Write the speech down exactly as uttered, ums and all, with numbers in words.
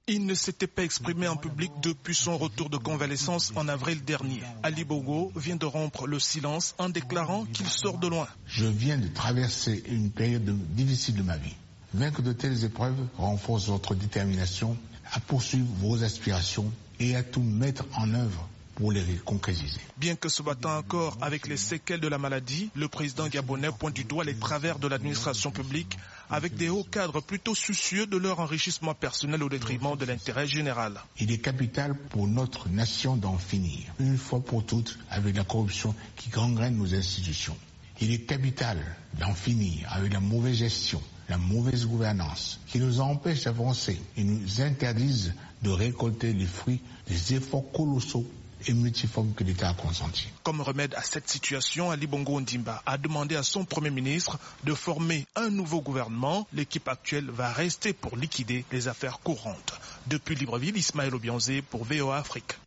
Il ne s'était pas exprimé en public depuis son retour de convalescence en avril dernier. Ali Bongo vient de rompre le silence en déclarant qu'il sort de loin. Je viens de traverser une période difficile de ma vie. Vaincre de telles épreuves renforce votre détermination à poursuivre vos aspirations et à tout mettre en œuvre pour les concrétiser. Bien que se battant encore avec les séquelles de la maladie, le président gabonais pointe du doigt les travers de l'administration publique avec des hauts cadres plutôt soucieux de leur enrichissement personnel au détriment de l'intérêt général. Il est capital pour notre nation d'en finir, une fois pour toutes, avec la corruption qui gangrène nos institutions. Il est capital d'en finir avec la mauvaise gestion, la mauvaise gouvernance qui nous empêche d'avancer et nous interdisent de récolter les fruits des efforts colossaux et multiformes que l'État a consentis. Comme remède à cette situation, Ali Bongo Ondimba a demandé à son Premier ministre de former un nouveau gouvernement. L'équipe actuelle va rester pour liquider les affaires courantes. Depuis Libreville, Ismaël Obianzé pour V O A Afrique.